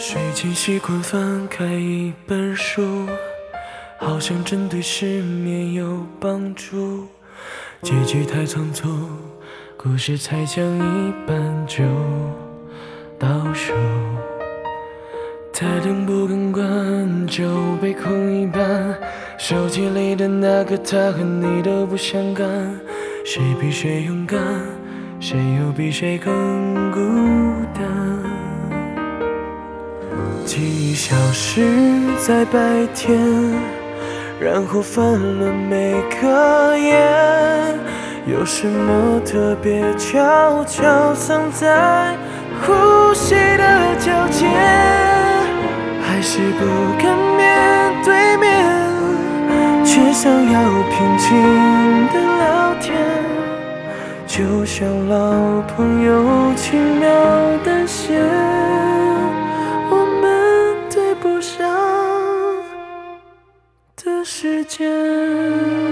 睡前习惯翻开一本书，好像针对失眠有帮助。结局太仓促，故事才讲一半就倒数。台灯不敢关，酒杯空一半，手机里的那个他和你都不相干。谁比谁勇敢，谁又比谁更孤单？记忆消失在白天，然后翻了每个夜。有什么特别悄悄藏在呼吸的交界？还是不敢面对面，却想要平静的聊天，就像老朋友轻描淡写，我们对不上的时间。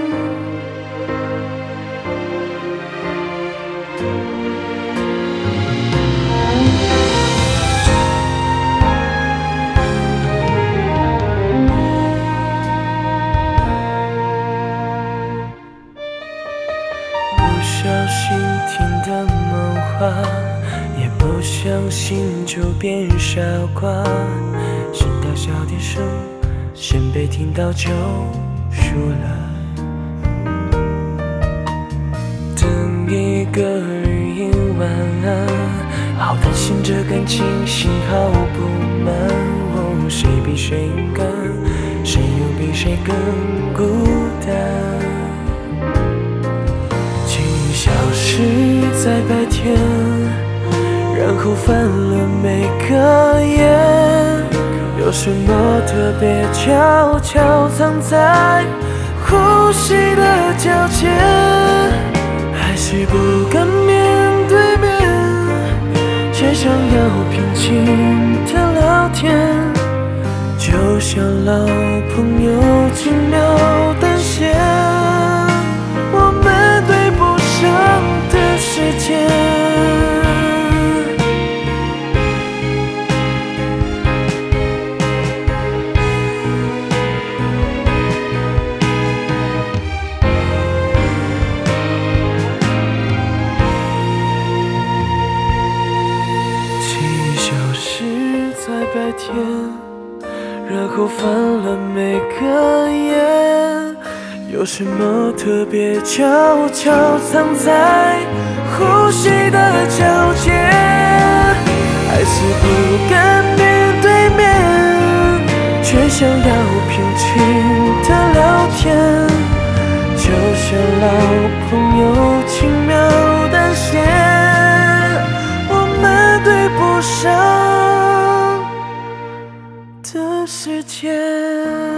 不小心听的梦话，也不相信就变傻瓜。心跳小点声，先别听到就输了。等一个人言晚安，好担心这感情信号不满。哦，谁比谁勇敢，谁又比谁更孤单？消失在白天，然后翻了每个夜。有什么特别悄悄藏在呼吸的交界？还是不敢面对面，却想要平静的聊天，就像老朋友轻描淡写，我们对不上的时间。记忆消失在白天，然后翻了每个夜。有什么特别悄悄藏在呼吸的交界？还是不敢面对面，却想要平静的聊天，就像老朋友轻描淡写，我们对不上的时间。